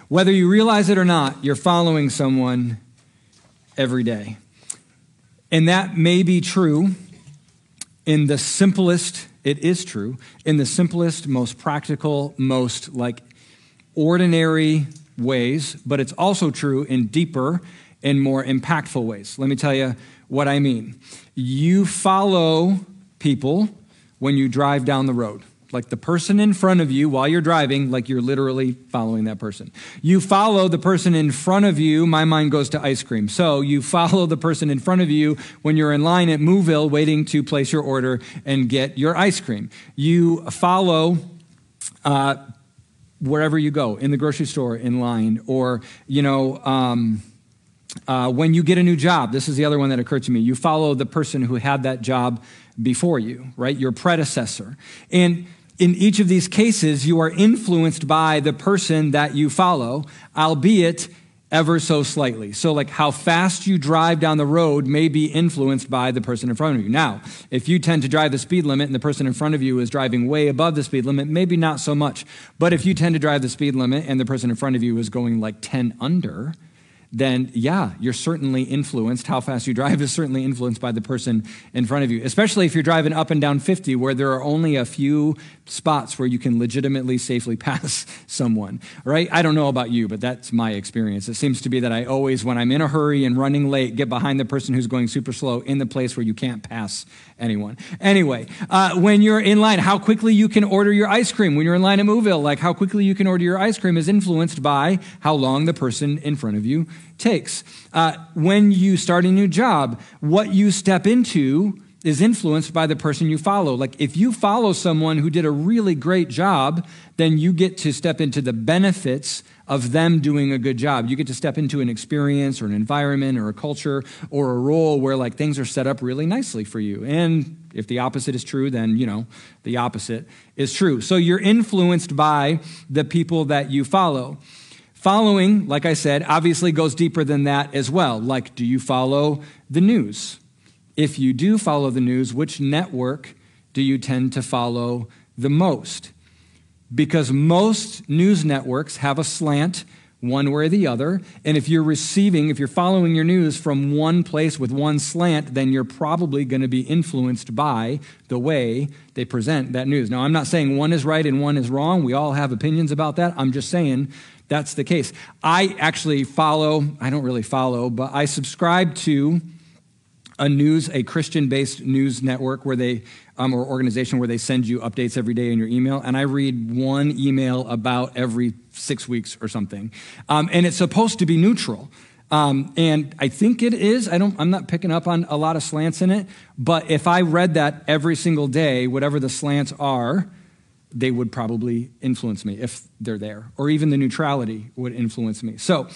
Whether you realize it or not, you're following someone every day. And that may be true in the simplest, it is true, in the simplest, most practical, most ordinary ways, but it's also true in deeper and more impactful ways. Let me tell you what I mean. You follow people when you drive down the road. Like the person in front of you while you're driving, like you're literally following that person. You follow the person in front of you, my mind goes to ice cream. So you follow the person in front of you when you're in line at Mooville waiting to place your order and get your ice cream. You follow wherever you go, in the grocery store, in line, or, when you get a new job. This is the other one that occurred to me. You follow the person who had that job before you, right? Your predecessor. And in each of these cases, you are influenced by the person that you follow, albeit ever so slightly. So like how fast you drive down the road may be influenced by the person in front of you. Now, if you tend to drive the speed limit and the person in front of you is driving way above the speed limit, maybe not so much. But if you tend to drive the speed limit and the person in front of you is going like 10 under, then yeah, you're certainly influenced. How fast you drive is certainly influenced by the person in front of you, especially if you're driving up and down 50 where there are only a few spots where you can legitimately safely pass someone, right? I don't know about you, but that's my experience. It seems to be that I always, when I'm in a hurry and running late, get behind the person who's going super slow in the place where you can't pass anyone. Anyway, when you're in line, how quickly you can order your ice cream. When you're in line at Mooville, like how quickly you can order your ice cream is influenced by how long the person in front of you takes. When you start a new job, what you step into is influenced by the person you follow. Like if you follow someone who did a really great job, then you get to step into the benefits of them doing a good job. You get to step into an experience or an environment or a culture or a role where like things are set up really nicely for you. And if the opposite is true, then, the opposite is true. So you're influenced by the people that you follow. Following, like I said, obviously goes deeper than that as well. Like, do you follow the news? If you do follow the news, which network do you tend to follow the most? Because most news networks have a slant one way or the other. And if you're following your news from one place with one slant, then you're probably going to be influenced by the way they present that news. Now, I'm not saying one is right and one is wrong. We all have opinions about that. I'm just saying that's the case. I don't really follow, but I subscribe to a Christian-based news network where they, or organization where they send you updates every day in your email, and I read one email about every 6 weeks or something. And it's supposed to be neutral. And I think it is. I'm not picking up on a lot of slants in it, but if I read that every single day, whatever the slants are, they would probably influence me if they're there, or even the neutrality would influence me. So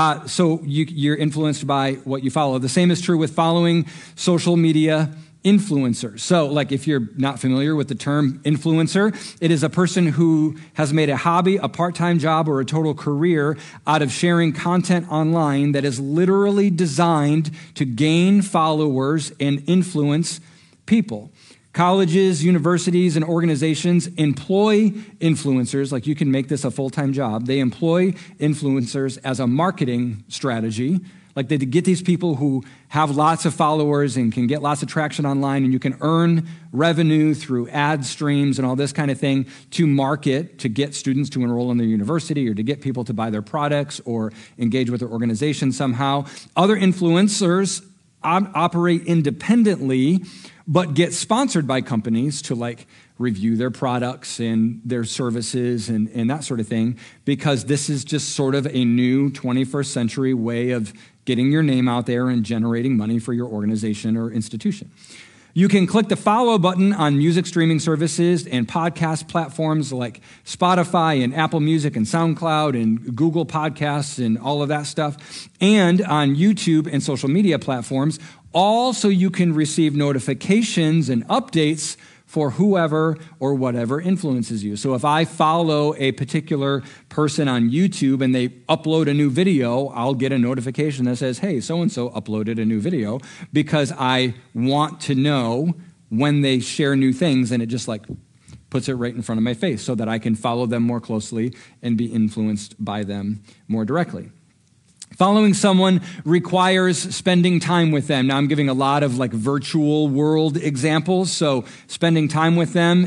you're influenced by what you follow. The same is true with following social media influencers. So like if you're not familiar with the term influencer, it is a person who has made a hobby, a part-time job, or a total career out of sharing content online that is literally designed to gain followers and influence people. Colleges, universities, and organizations employ influencers, like you can make this a full-time job. They employ influencers as a marketing strategy. Like they get these people who have lots of followers and can get lots of traction online, and you can earn revenue through ad streams and all this kind of thing to market, to get students to enroll in their university or to get people to buy their products or engage with their organization somehow. Other influencers operate independently, but get sponsored by companies to like review their products and their services and that sort of thing, because this is just sort of a new 21st century way of getting your name out there and generating money for your organization or institution. You can click the follow button on music streaming services and podcast platforms like Spotify and Apple Music and SoundCloud and Google Podcasts and all of that stuff, and on YouTube and social media platforms, all so you can receive notifications and updates for whoever or whatever influences you. So if I follow a particular person on YouTube and they upload a new video, I'll get a notification that says, hey, so-and-so uploaded a new video, because I want to know when they share new things, and it just like puts it right in front of my face so that I can follow them more closely and be influenced by them more directly. Following someone requires spending time with them. Now, I'm giving a lot of like virtual world examples. So spending time with them,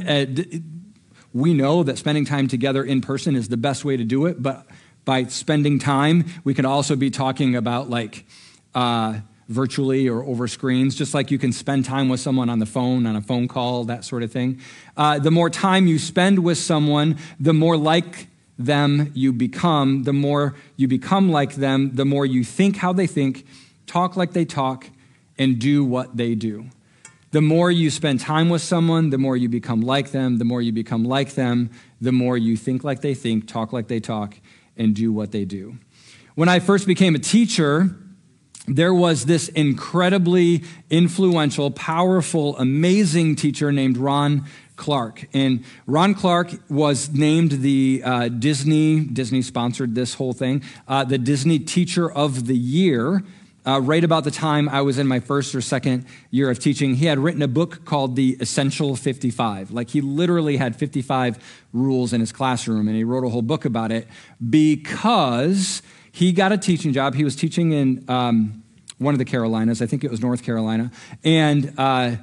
we know that spending time together in person is the best way to do it. But by spending time, we can also be talking about like virtually or over screens, just like you can spend time with someone on the phone, on a phone call, that sort of thing. The more time you spend with someone, the more like them you become. The more you become like them, the more you think how they think, talk like they talk, and do what they do. The more you spend time with someone, the more you become like them. The more you become like them, the more you think like they think, talk like they talk, and do what they do. When I first became a teacher, there was this incredibly influential, powerful, amazing teacher named Ron Clark. And Ron Clark was named the Disney sponsored this whole thing, the Disney Teacher of the Year, right about the time I was in my first or second year of teaching. He had written a book called The Essential 55. Like he literally had 55 rules in his classroom, and he wrote a whole book about it because he got a teaching job. He was teaching in one of the Carolinas, I think it was North Carolina, and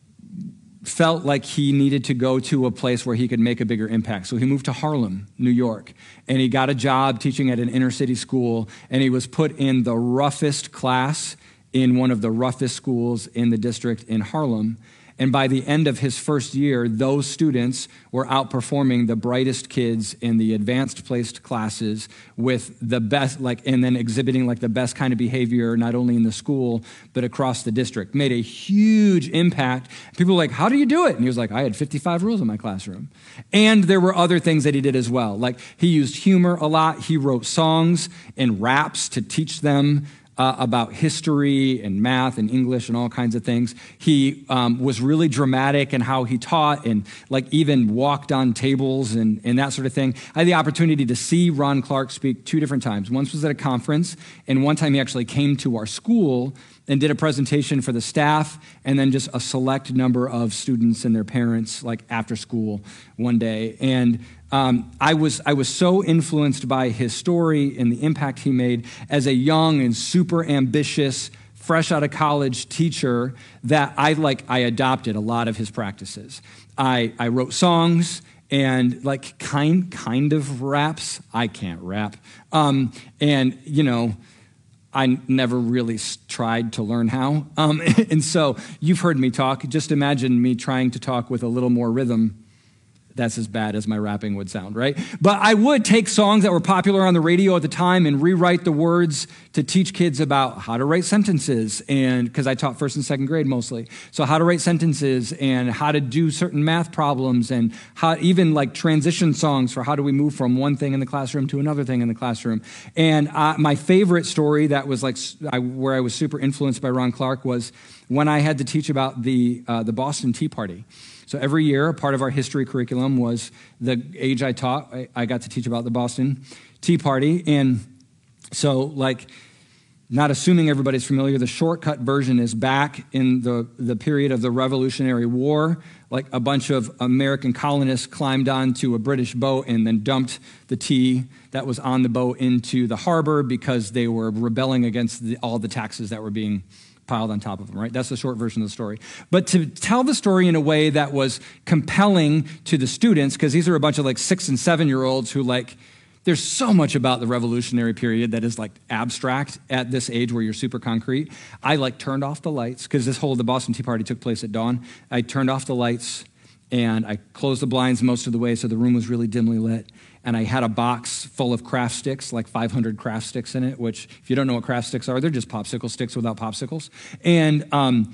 felt like he needed to go to a place where he could make a bigger impact. So he moved to Harlem, New York, and he got a job teaching at an inner city school, and he was put in the roughest class in one of the roughest schools in the district in Harlem. And by the end of his first year, those students were outperforming the brightest kids in the advanced placed classes with the best, and then exhibiting the best kind of behavior, not only in the school, but across the district. Made a huge impact. People were like, how do you do it? And he was like, I had 55 rules in my classroom. And there were other things that he did as well. Like he used humor a lot. He wrote songs and raps to teach them about history and math and English and all kinds of things. He was really dramatic in how he taught and even walked on tables and that sort of thing. I had the opportunity to see Ron Clark speak 2 different times. Once was at a conference, and one time he actually came to our school and did a presentation for the staff, and then just a select number of students and their parents after school one day. And I was so influenced by his story and the impact he made as a young and super ambitious, fresh out of college teacher that I adopted a lot of his practices. I wrote songs and kind of raps. I can't rap. I never really tried to learn how. And so you've heard me talk. Just imagine me trying to talk with a little more rhythm. That's as bad as my rapping would sound, right? But I would take songs that were popular on the radio at the time and rewrite the words to teach kids about how to write sentences, and because I taught first and second grade mostly. So how to write sentences and how to do certain math problems, and how even transition songs for how do we move from one thing in the classroom to another thing in the classroom. And my favorite story that was where I was super influenced by Ron Clark was when I had to teach about the Boston Tea Party. So every year, a part of our history curriculum was the age I taught. I got to teach about the Boston Tea Party. And so, not assuming everybody's familiar, the shortcut version is back in the period of the Revolutionary War. A bunch of American colonists climbed onto a British boat and then dumped the tea that was on the boat into the harbor because they were rebelling against all the taxes that were being piled on top of them, right? That's the short version of the story. But to tell the story in a way that was compelling to the students, because these are a bunch of 6 and 7-year-olds who there's so much about the Revolutionary period that is abstract at this age where you're super concrete. I turned off the lights, because the Boston Tea Party took place at dawn. I turned off the lights and I closed the blinds most of the way so the room was really dimly lit. And I had a box full of craft sticks, 500 craft sticks in it, which, if you don't know what craft sticks are, they're just popsicle sticks without popsicles. And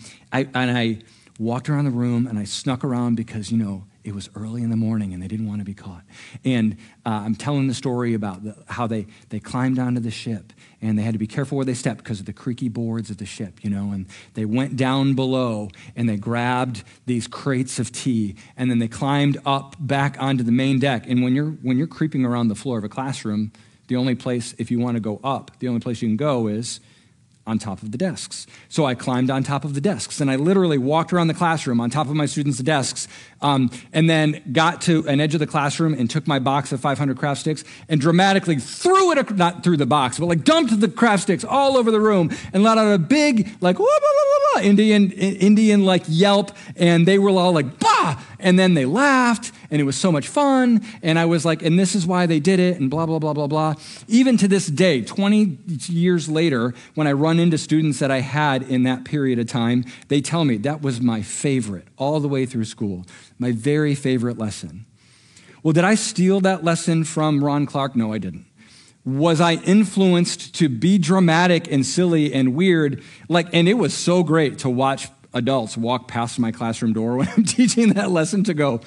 I walked around the room and I snuck around because, it was early in the morning and they didn't want to be caught. And I'm telling the story about how they climbed onto the ship and they had to be careful where they stepped because of the creaky boards of the ship, and they went down below and they grabbed these crates of tea and then they climbed up back onto the main deck. And when you're creeping around the floor of a classroom, the only place, if you want to go up, the only place you can go is on top of the desks. So I climbed on top of the desks, and I literally walked around the classroom on top of my students' desks, and then got to an edge of the classroom and took my box of 500 craft sticks and dramatically threw it, not through the box, but like dumped the craft sticks all over the room and let out a big, like, wah, wah, wah, wah, Indian like yelp, and they were all like, bah! And then they laughed, and it was so much fun, and I was like, and this is why they did it, and blah, blah, blah, blah, blah. Even to this day, 20 years later, when I run into students that I had in that period of time, they tell me that was my favorite all the way through school, my very favorite lesson. Well, did I steal that lesson from Ron Clark? No, I didn't. Was I influenced to be dramatic and silly and weird? And it was so great to watch adults walk past my classroom door when I'm teaching that lesson to go,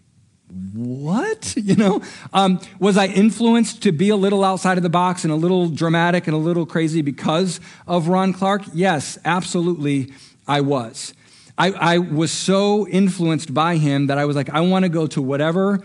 what? Was I influenced to be a little outside of the box and a little dramatic and a little crazy because of Ron Clark? Yes, absolutely, I was. I was so influenced by him that I was like, I want to go to whatever,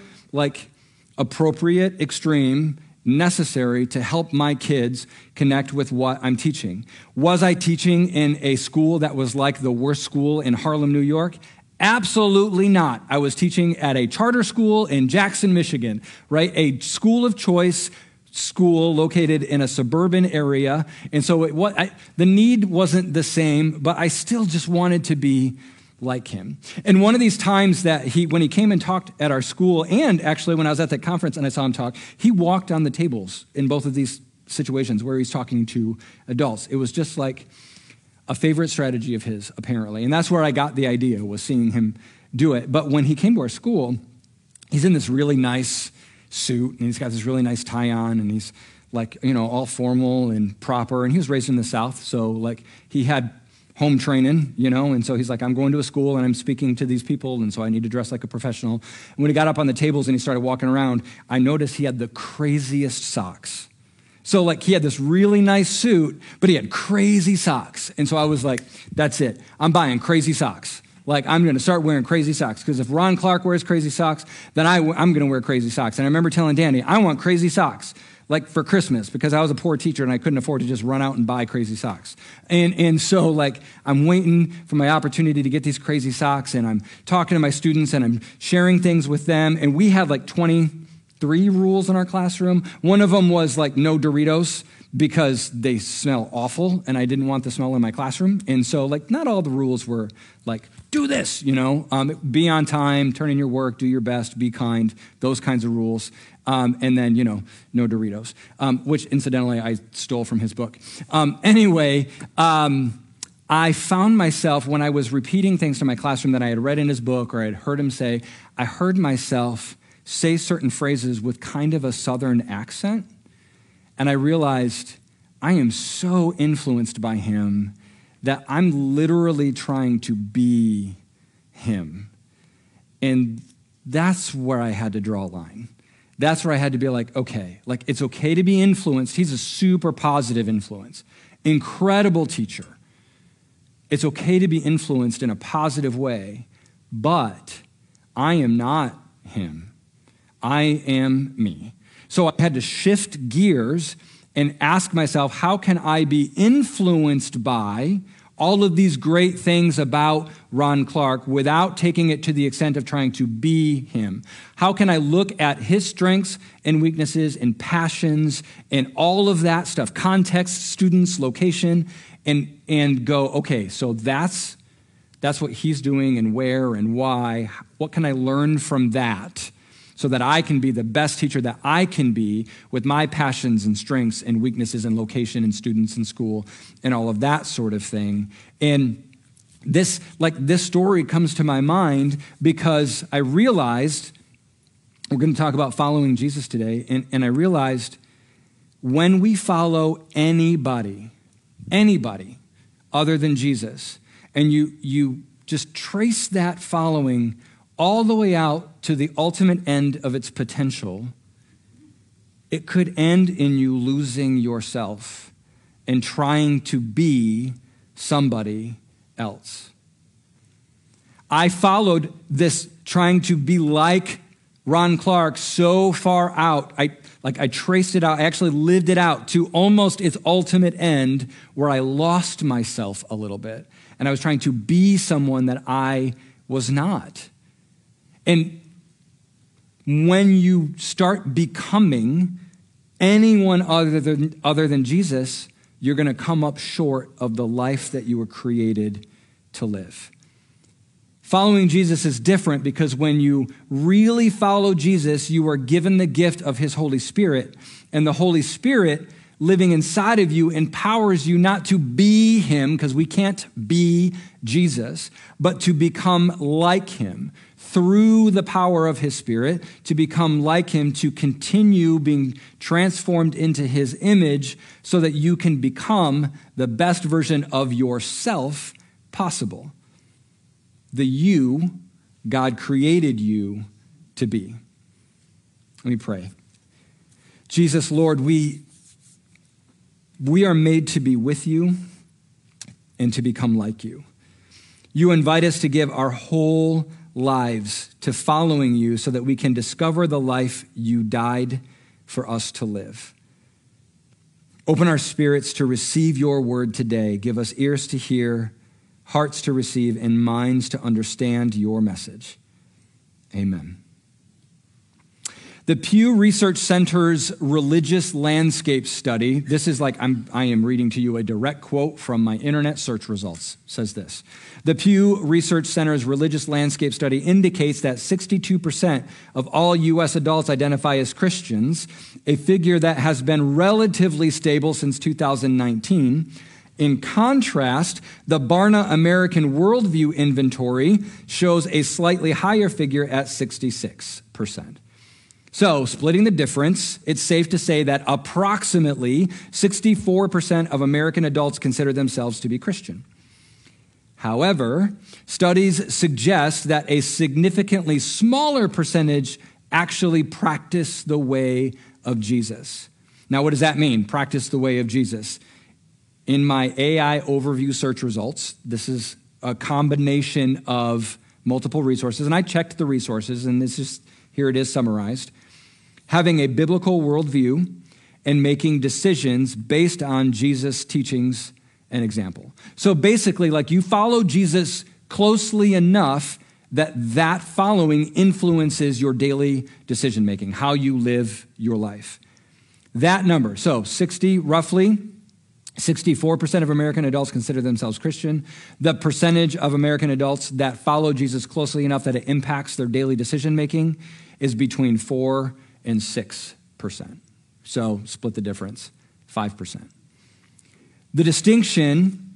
appropriate extreme necessary to help my kids connect with what I'm teaching. Was I teaching in a school that was like the worst school in Harlem, New York? Absolutely not. I was teaching at a charter school in Jackson, Michigan, right? A school of choice school located in a suburban area. And so the need wasn't the same, but I still just wanted to be like him. And one of these times that when he came and talked at our school, and actually when I was at that conference and I saw him talk, he walked on the tables in both of these situations where he's talking to adults. It was just like a favorite strategy of his, apparently. And that's where I got the idea, was seeing him do it. But when he came to our school, he's in this really nice suit, and he's got this really nice tie on, and he's all formal and proper. And he was raised in the South, so he had home training, and so he's like, I'm going to a school and I'm speaking to these people, and so I need to dress like a professional. And when he got up on the tables and he started walking around, I noticed he had the craziest socks. So he had this really nice suit, but he had crazy socks. And so I was like, that's it. I'm buying crazy socks. I'm going to start wearing crazy socks, because if Ron Clark wears crazy socks, then I'm going to wear crazy socks. And I remember telling Danny, I want crazy socks, for Christmas, because I was a poor teacher and I couldn't afford to just run out and buy crazy socks. And so I'm waiting for my opportunity to get these crazy socks, and I'm talking to my students and I'm sharing things with them. And we had 23 rules in our classroom. One of them was no Doritos, because they smell awful and I didn't want the smell in my classroom. And so not all the rules were do this, be on time, turn in your work, do your best, be kind, those kinds of rules. And then, no Doritos, which incidentally I stole from his book. I found myself, when I was repeating things to my classroom that I had read in his book or I had heard him say, I heard myself say certain phrases with kind of a Southern accent. And I realized I am so influenced by him that I'm literally trying to be him. And that's where I had to draw a line. That's where I had to be okay, it's okay to be influenced. He's a super positive influence, incredible teacher. It's okay to be influenced in a positive way, but I am not him. I am me. So I had to shift gears and ask myself, how can I be influenced by all of these great things about Ron Clark without taking it to the extent of trying to be him? How can I look at his strengths and weaknesses and passions and all of that stuff, context, students, location, and go, okay, so that's what he's doing and where and why. What can I learn from that, so that I can be the best teacher that I can be with my passions and strengths and weaknesses and location and students in school and all of that sort of thing. And this story comes to my mind because I realized, we're going to talk about following Jesus today, and I realized when we follow anybody other than Jesus, and you just trace that following all the way out to the ultimate end of its potential, it could end in you losing yourself and trying to be somebody else. I followed this trying to be like Ron Clark so far out. Like I traced it out. I actually lived it out to almost its ultimate end where I lost myself a little bit. And I was trying to be someone that I was not. And when you start becoming anyone other than Jesus, you're going to come up short of the life that you were created to live. Following Jesus is different because when you really follow Jesus, you are given the gift of his Holy Spirit, and the Holy Spirit living inside of you empowers you not to be him, because we can't be Jesus, but to become like him through the power of his Spirit, to become like him, to continue being transformed into his image so that you can become the best version of yourself possible. The you God created you to be. Let me pray. Jesus, Lord, we are made to be with you and to become like you. You invite us to give our whole lives to following you so that we can discover the life you died for us to live. Open our spirits to receive your word today. Give us ears to hear, hearts to receive, and minds to understand your message. Amen. The Pew Research Center's Religious Landscape Study, this is like I am reading to you a direct quote from my internet search results, says this. The Pew Research Center's Religious Landscape Study indicates that 62% of all U.S. adults identify as Christians, a figure that has been relatively stable since 2019. In contrast, the Barna American Worldview Inventory shows a slightly higher figure at 66%. So, splitting the difference, it's safe to say that approximately 64% of American adults consider themselves to be Christian. However, studies suggest that a significantly smaller percentage actually practice the way of Jesus. Now, what does that mean, practice the way of Jesus? In my AI overview search results, this is a combination of multiple resources, and I checked the resources, and here it is summarized. Having a biblical worldview and making decisions based on Jesus' teachings and example. So basically, like you follow Jesus closely enough that following influences your daily decision making, how you live your life. That number, so roughly 64% of American adults consider themselves Christian. The percentage of American adults that follow Jesus closely enough that it impacts their daily decision making is between 4 and 6%. So split the difference, 5%. This distinction,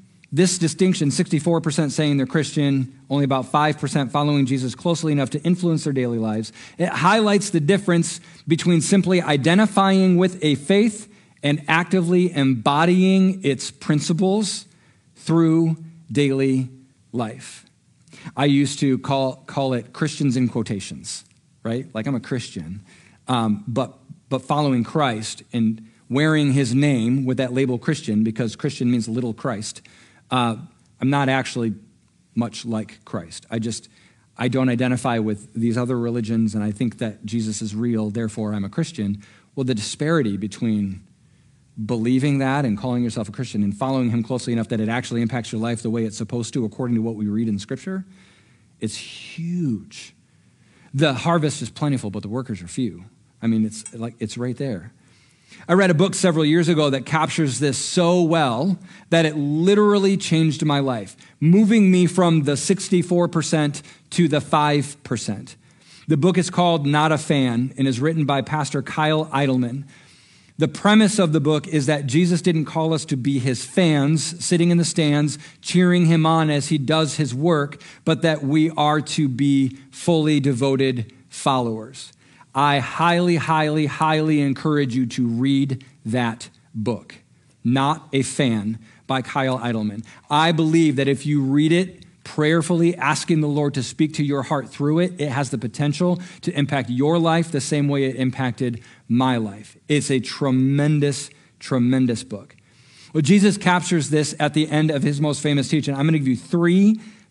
64% saying they're Christian, only about 5% following Jesus closely enough to influence their daily lives. It highlights the difference between simply identifying with a faith and actively embodying its principles through daily life. I used to call it Christians in quotations, right? Like I'm a Christian, but following Christ and wearing his name with that label Christian, because Christian means little Christ. I'm not actually much like Christ. I don't identify with these other religions, and I think that Jesus is real, therefore I'm a Christian. Well, the disparity between believing that and calling yourself a Christian and following him closely enough that it actually impacts your life the way it's supposed to according to what we read in Scripture, it's huge. The harvest is plentiful, but the workers are few. I mean, it's right there. I read a book several years ago that captures this so well that it literally changed my life, moving me from the 64% to the 5%. The book is called Not a Fan and is written by Pastor Kyle Idleman. The premise of the book is that Jesus didn't call us to be his fans, sitting in the stands, cheering him on as he does his work, but that we are to be fully devoted followers. I highly, highly, highly encourage you to read that book, Not a Fan by Kyle Idleman. I believe that if you read it prayerfully, asking the Lord to speak to your heart through it, it has the potential to impact your life the same way it impacted my life. It's a tremendous, tremendous book. Well, Jesus captures this at the end of his most famous teaching. I'm going to give you 3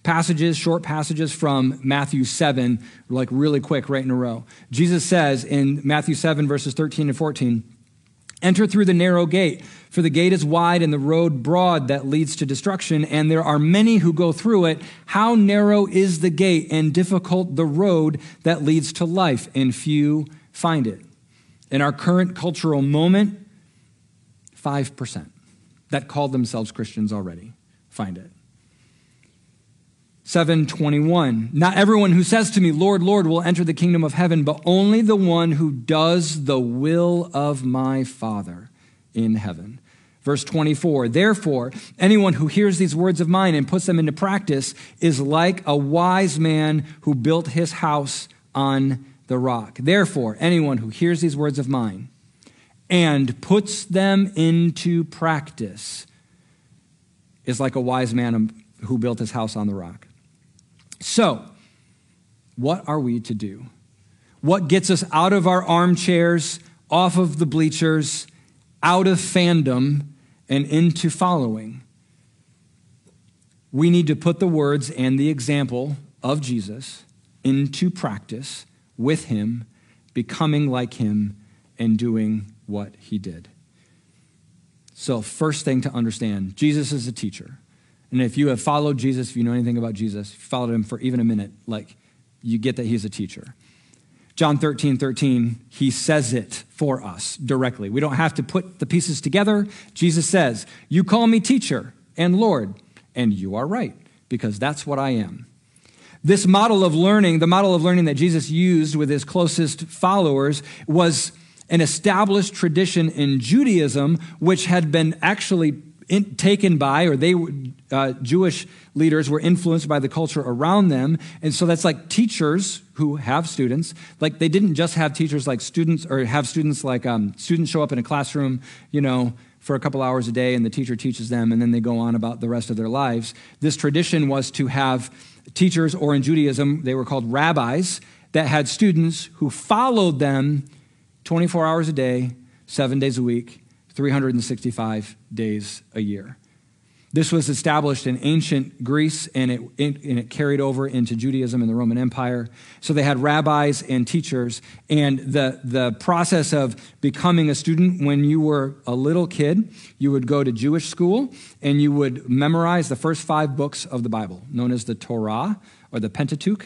passages, short passages from Matthew 7, like really quick, right in a row. Jesus says in Matthew 7, verses 13 and 14, "Enter through the narrow gate, for the gate is wide and the road broad that leads to destruction, and there are many who go through it. How narrow is the gate and difficult the road that leads to life, and few find it." In our current cultural moment, 5% that call themselves Christians already find it. 7:21, "Not everyone who says to me, 'Lord, Lord,' will enter the kingdom of heaven, but only the one who does the will of my Father in heaven." Verse 24, "Therefore, anyone who hears these words of mine and puts them into practice is like a wise man who built his house on the rock." Therefore, anyone who hears these words of mine and puts them into practice is like a wise man who built his house on the rock. So, what are we to do? What gets us out of our armchairs, off of the bleachers, out of fandom, and into following? We need to put the words and the example of Jesus into practice with him, becoming like him, and doing what he did. So, first thing to understand, Jesus is a teacher. And if you have followed Jesus, if you know anything about Jesus, if you followed him for even a minute, like, you get that he's a teacher. John 13:13, he says it for us directly. We don't have to put the pieces together. Jesus says, "You call me teacher and Lord, and you are right, because that's what I am." This model of learning, the model of learning that Jesus used with his closest followers, was an established tradition in Judaism, which had been actually taken by, or Jewish leaders were influenced by the culture around them. And so that's like teachers who have students. Like, they didn't just have teachers like students, or have students like students show up in a classroom, for a couple hours a day, and the teacher teaches them, and then they go on about the rest of their lives. This tradition was to have teachers, or in Judaism, they were called rabbis, that had students who followed them 24 hours a day, 7 days a week, 365 days a year. This was established in ancient Greece, and it carried over into Judaism and the Roman Empire. So they had rabbis and teachers, and the process of becoming a student, when you were a little kid, you would go to Jewish school, and you would memorize the first 5 books of the Bible, known as the Torah, or the Pentateuch.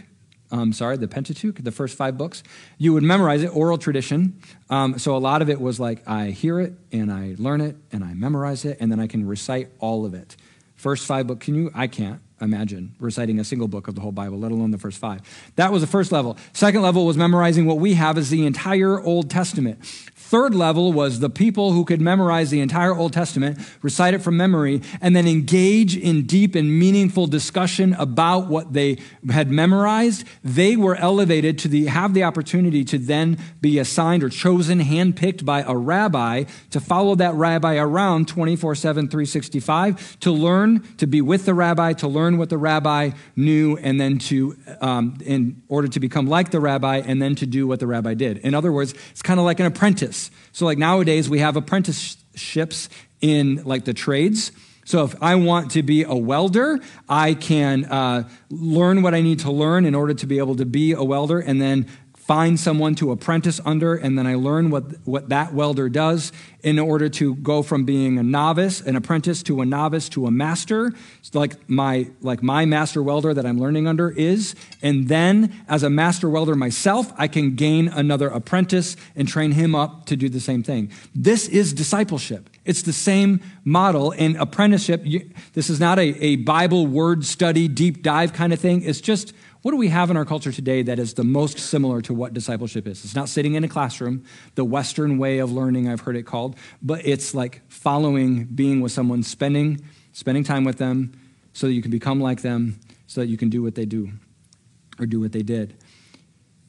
The first 5 books. You would memorize it, oral tradition. So a lot of it was like, I hear it, and I learn it, and I memorize it, and then I can recite all of it. First 5 books, I can't imagine reciting a single book of the whole Bible, let alone the first 5. That was the first level. Second level was memorizing what we have as the entire Old Testament. Third level was the people who could memorize the entire Old Testament, recite it from memory, and then engage in deep and meaningful discussion about what they had memorized. They were elevated to have the opportunity to then be assigned or chosen, handpicked by a rabbi to follow that rabbi around 24/7, 365, to learn, to be with the rabbi, to learn what the rabbi knew, and then in order to become like the rabbi, and then to do what the rabbi did. In other words, it's kind of like an apprentice. So like nowadays we have apprenticeships in like the trades. So if I want to be a welder, I can learn what I need to learn in order to be able to be a welder, and then find someone to apprentice under, and then I learn what that welder does in order to go from being an apprentice to a novice to a master. It's like my master welder that I'm learning under is. And then as a master welder myself, I can gain another apprentice and train him up to do the same thing. This is discipleship. It's the same model. And apprenticeship, this is not a Bible word study, deep dive kind of thing. It's just, what do we have in our culture today that is the most similar to what discipleship is? It's not sitting in a classroom, the Western way of learning, I've heard it called, but it's like following, being with someone, spending time with them so that you can become like them, so that you can do what they do or do what they did.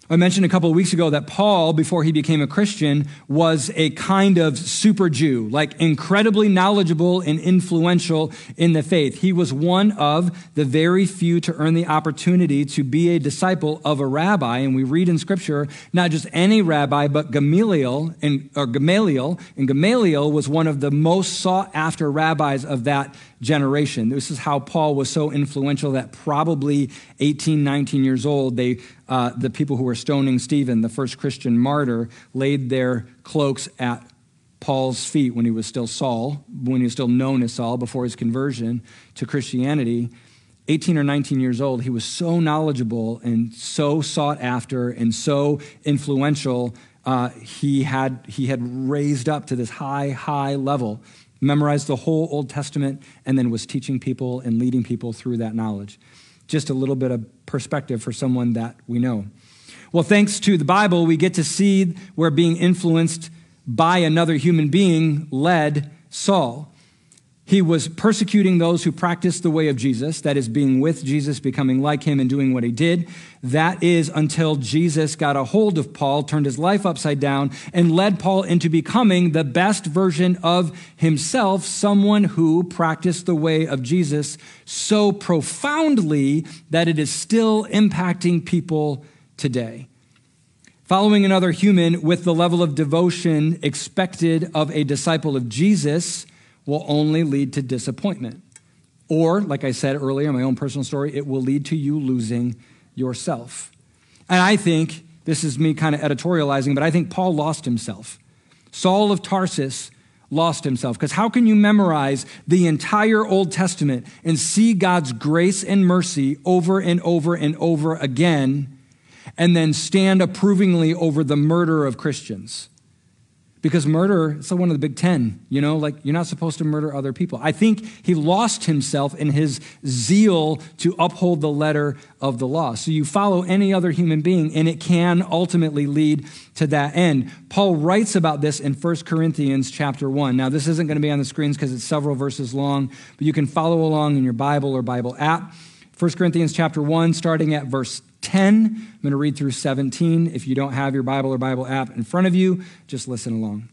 I mentioned a couple of weeks ago that Paul, before he became a Christian, was a kind of super Jew, like incredibly knowledgeable and influential in the faith. He was one of the very few to earn the opportunity to be a disciple of a rabbi. And we read in Scripture, not just any rabbi, but Gamaliel. And Gamaliel was one of the most sought after rabbis of that generation. This is how Paul was so influential that probably 18, 19 years old, the people who were stoning Stephen, the first Christian martyr, laid their cloaks at Paul's feet when he was still Saul, when he was still known as Saul before his conversion to Christianity. 18 or 19 years old, he was so knowledgeable and so sought after and so influential. He had raised up to this high level, memorized the whole Old Testament, and then was teaching people and leading people through that knowledge. Just a little bit of perspective for someone that we know. Well, thanks to the Bible, we get to see where being influenced by another human being led Saul. He was persecuting those who practiced the way of Jesus, that is, being with Jesus, becoming like him, and doing what he did. That is until Jesus got a hold of Paul, turned his life upside down, and led Paul into becoming the best version of himself, someone who practiced the way of Jesus so profoundly that it is still impacting people today. Following another human with the level of devotion expected of a disciple of Jesus will only lead to disappointment. Or, like I said earlier in my own personal story, it will lead to you losing yourself. And I think, this is me kind of editorializing, but I think Paul lost himself. Saul of Tarsus lost himself. Because how can you memorize the entire Old Testament and see God's grace and mercy over and over and over again, and then stand approvingly over the murder of Christians? Because murder, it's one of the big 10, like you're not supposed to murder other people. I think he lost himself in his zeal to uphold the letter of the law. So you follow any other human being, and it can ultimately lead to that end. Paul writes about this in 1 Corinthians chapter 1. Now, this isn't going to be on the screens because it's several verses long, but you can follow along in your Bible or Bible app. 1 Corinthians chapter 1, starting at verse 10. I'm going to read through 17. If you don't have your Bible or Bible app in front of you, just listen along.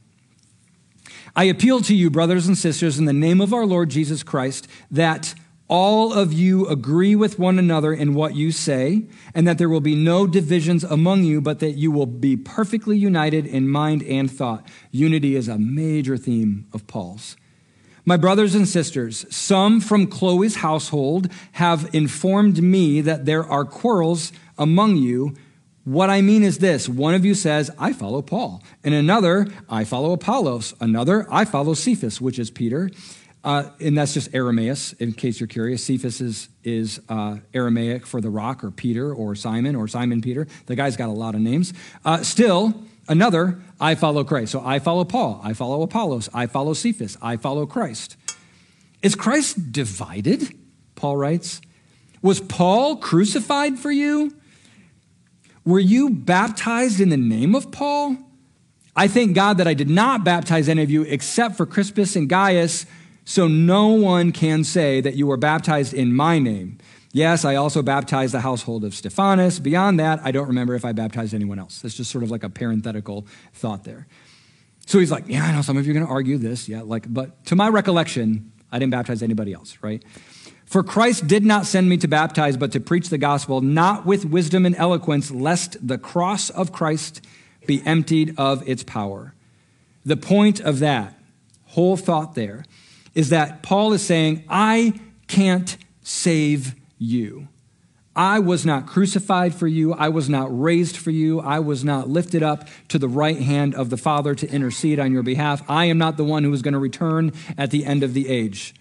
I appeal to you, brothers and sisters, in the name of our Lord Jesus Christ, that all of you agree with one another in what you say, and that there will be no divisions among you, but that you will be perfectly united in mind and thought. Unity is a major theme of Paul's. My brothers and sisters, some from Chloe's household have informed me that there are quarrels among you. What I mean is this: one of you says, I follow Paul, and another, I follow Apollos, another, I follow Cephas, which is Peter. And that's just Aramaic, in case you're curious. Cephas is Aramaic for the rock, or Peter, or Simon Peter. The guy's got a lot of names. Still, another, I follow Christ. So I follow Paul, I follow Apollos, I follow Cephas, I follow Christ. Is Christ divided? Paul writes. Was Paul crucified for you? Were you baptized in the name of Paul? I thank God that I did not baptize any of you except for Crispus and Gaius, so no one can say that you were baptized in my name. Yes, I also baptized the household of Stephanas. Beyond that, I don't remember if I baptized anyone else. That's just sort of like a parenthetical thought there. So he's like, yeah, I know some of you are going to argue this. Yeah, but to my recollection, I didn't baptize anybody else, right? For Christ did not send me to baptize, but to preach the gospel, not with wisdom and eloquence, lest the cross of Christ be emptied of its power. The point of that whole thought there is that Paul is saying, I can't save you. I was not crucified for you. I was not raised for you. I was not lifted up to the right hand of the Father to intercede on your behalf. I am not the one who is going to return at the end of the age.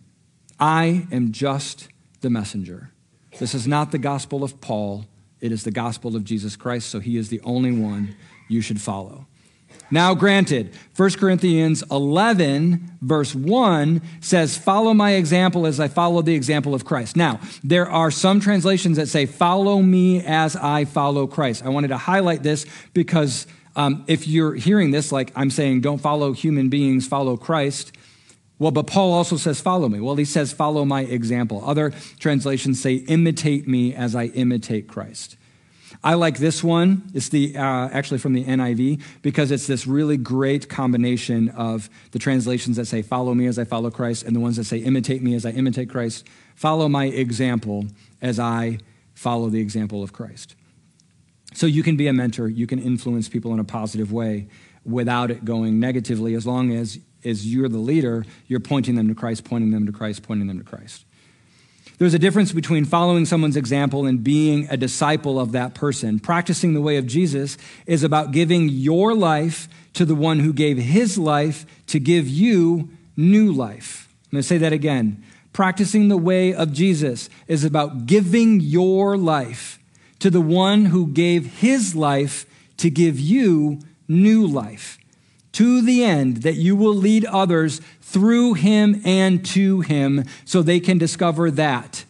I am just the messenger. This is not the gospel of Paul. It is the gospel of Jesus Christ, so he is the only one you should follow. Now, granted, 1 Corinthians 11, verse 1 says, follow my example as I follow the example of Christ. Now, there are some translations that say, follow me as I follow Christ. I wanted to highlight this because if you're hearing this, like I'm saying, don't follow human beings, follow Christ. Well, but Paul also says, follow me. Well, he says, follow my example. Other translations say, imitate me as I imitate Christ. I like this one. It's actually from the NIV because it's this really great combination of the translations that say, follow me as I follow Christ, and the ones that say, imitate me as I imitate Christ. Follow my example as I follow the example of Christ. So you can be a mentor. You can influence people in a positive way without it going negatively, as long as you're the leader, you're pointing them to Christ, pointing them to Christ, pointing them to Christ. There's a difference between following someone's example and being a disciple of that person. Practicing the way of Jesus is about giving your life to the one who gave his life to give you new life. I'm going to say that again. Practicing the way of Jesus is about giving your life to the one who gave his life to give you new life, to the end that you will lead others through him and to him so they can discover that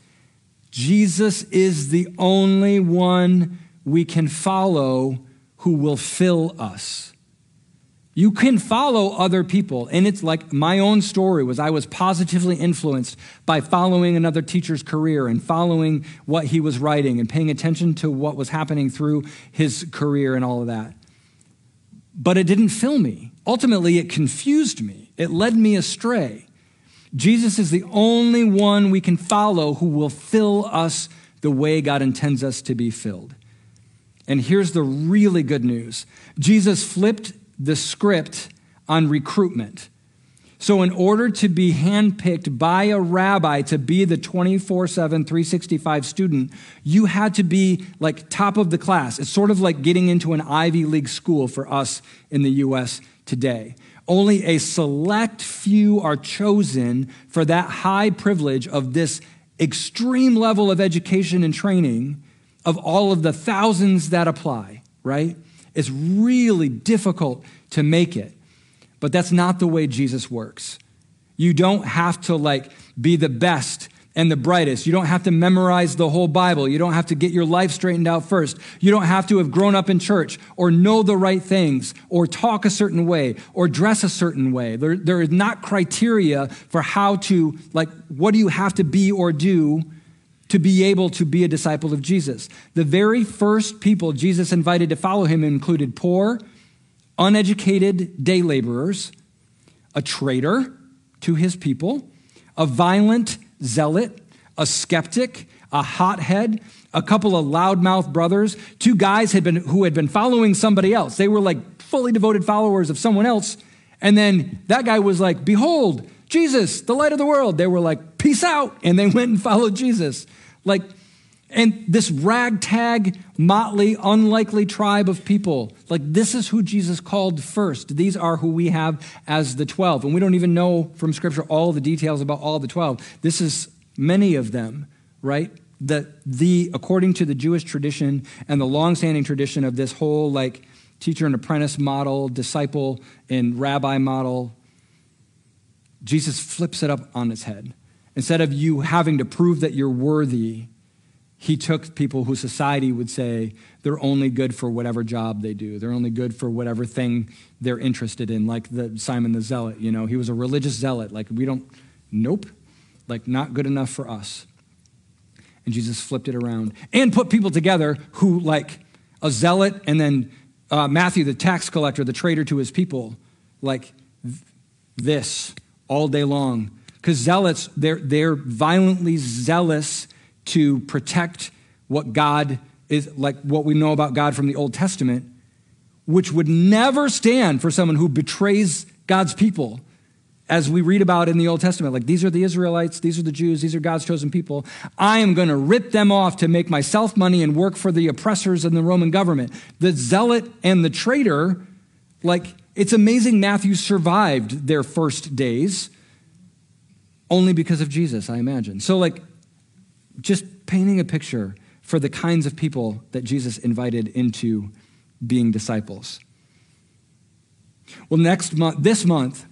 Jesus is the only one we can follow who will fill us. You can follow other people, and it's like my own story was I was positively influenced by following another teacher's career and following what he was writing and paying attention to what was happening through his career and all of that. But it didn't fill me. Ultimately, it confused me. It led me astray. Jesus is the only one we can follow who will fill us the way God intends us to be filled. And here's the really good news. Jesus flipped the script on recruitment. So in order to be handpicked by a rabbi to be the 24/7, 365 student, you had to be like top of the class. It's sort of like getting into an Ivy League school for us in the U.S. today. Only a select few are chosen for that high privilege of this extreme level of education and training of all of the thousands that apply, right? It's really difficult to make it. But that's not the way Jesus works. You don't have to be the best and the brightest. You don't have to memorize the whole Bible. You don't have to get your life straightened out first. You don't have to have grown up in church or know the right things or talk a certain way or dress a certain way. There is not criteria for how to, what do you have to be or do to be able to be a disciple of Jesus. The very first people Jesus invited to follow him included poor, uneducated day laborers, a traitor to his people, a violent zealot, a skeptic, a hothead, a couple of loudmouth brothers, two guys who had been following somebody else. They were fully devoted followers of someone else. And then that guy was like, behold, Jesus, the light of the world. They were like, peace out. And they went and followed Jesus. And this ragtag, motley, unlikely tribe of people, this is who Jesus called first. These are who we have as the 12. And we don't even know from Scripture all the details about all the 12. This is many of them, right? According to the Jewish tradition and the longstanding tradition of this whole teacher and apprentice model, disciple and rabbi model, Jesus flips it up on its head. Instead of you having to prove that you're worthy, he took people who society would say they're only good for whatever job they do. They're only good for whatever thing they're interested in, like Simon the Zealot. He was a religious zealot. Nope, not good enough for us. And Jesus flipped it around and put people together who, a zealot and then Matthew, the tax collector, the traitor to his people, this all day long. Because zealots, they're violently zealous to protect what God is, what we know about God from the Old Testament, which would never stand for someone who betrays God's people, as we read about in the Old Testament. These are the Israelites, these are the Jews, these are God's chosen people. I am going to rip them off to make myself money and work for the oppressors in the Roman government. The zealot and the traitor, it's amazing Matthew survived their first days only because of Jesus, I imagine. So just painting a picture for the kinds of people that Jesus invited into being disciples. Well, this month,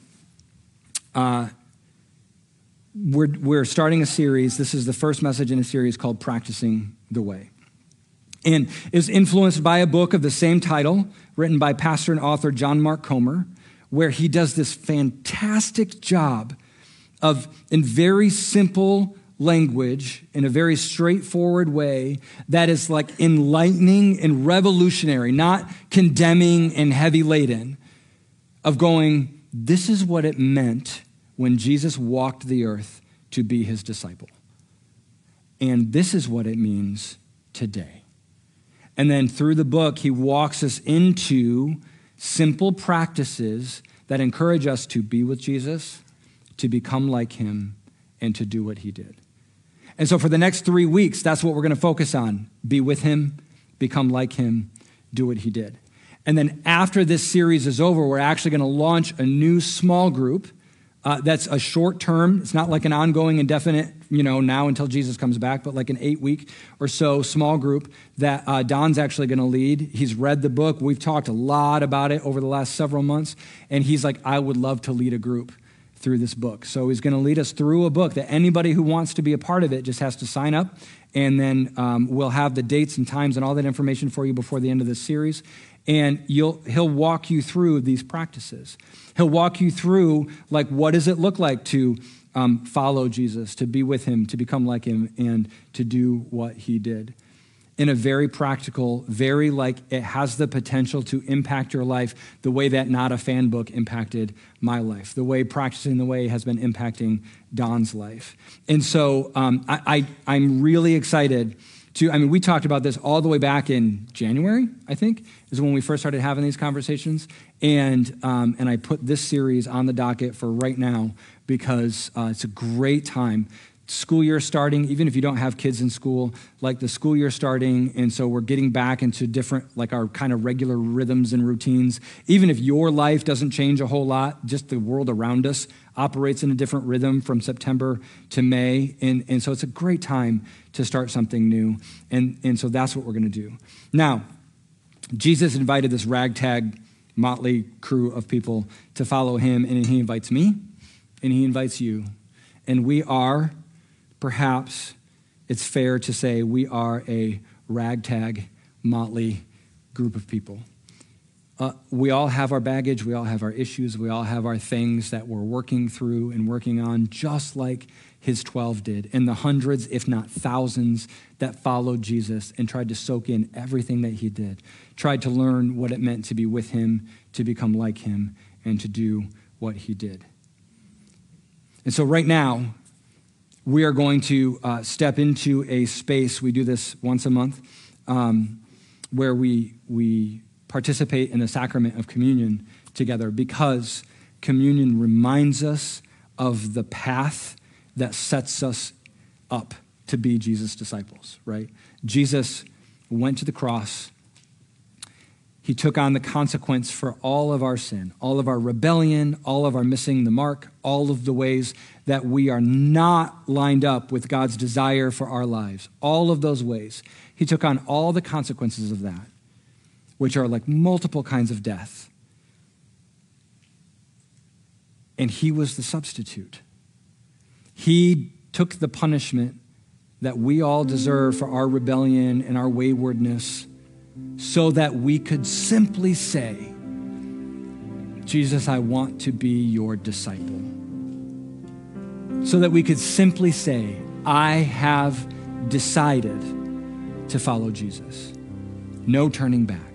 we're starting a series. This is the first message in a series called Practicing the Way. And is influenced by a book of the same title, written by pastor and author John Mark Comer, where he does this fantastic job of, in very simple, language in a very straightforward way that is like enlightening and revolutionary, not condemning and heavy laden, of going, this is what it meant when Jesus walked the earth to be his disciple. And this is what it means today. And then through the book, he walks us into simple practices that encourage us to be with Jesus, to become like him, and to do what he did. And so for the next 3 weeks, that's what we're going to focus on. Be with him, become like him, do what he did. And then after this series is over, we're actually going to launch a new small group that's a short term. It's not like an ongoing, indefinite, now until Jesus comes back, but like an 8-week or so small group that Don's actually going to lead. He's read the book. We've talked a lot about it over the last several months. And he's like, I would love to lead a group through this book. So he's going to lead us through a book that anybody who wants to be a part of it just has to sign up. And then we'll have the dates and times and all that information for you before the end of this series. And he'll walk you through these practices. He'll walk you through, like, what does it look like to follow Jesus, to be with him, to become like him, and to do what he did. In a very practical, very it has the potential to impact your life the way that Not a Fan book impacted my life, the way practicing the way has been impacting Don's life. And so I'm really excited we talked about this all the way back in January, I think, is when we first started having these conversations. And I put this series on the docket for right now because it's a great time. School year starting, even if you don't have kids in school, like the school year starting, and so we're getting back into different, like our kind of regular rhythms and routines. Even if your life doesn't change a whole lot, just the world around us operates in a different rhythm from September to May, and so it's a great time to start something new, and so that's what we're going to do. Now, Jesus invited this ragtag, motley crew of people to follow him, and he invites me, and he invites you, and we are, perhaps it's fair to say, we are a ragtag, motley group of people. We all have our baggage, we all have our issues, we all have our things that we're working through and working on, just like his 12 did, and the hundreds, if not thousands, that followed Jesus and tried to soak in everything that he did, tried to learn what it meant to be with him, to become like him, and to do what he did. And so right now, we are going to step into a space, we do this once a month, where we participate in the sacrament of communion together, because communion reminds us of the path that sets us up to be Jesus' disciples, right? Jesus went to the cross. He took on the consequence for all of our sin, all of our rebellion, all of our missing the mark, all of the ways that we are not lined up with God's desire for our lives. All of those ways. He took on all the consequences of that, which are like multiple kinds of death. And he was the substitute. He took the punishment that we all deserve for our rebellion and our waywardness, so that we could simply say, Jesus, I want to be your disciple. So that we could simply say, I have decided to follow Jesus. No turning back.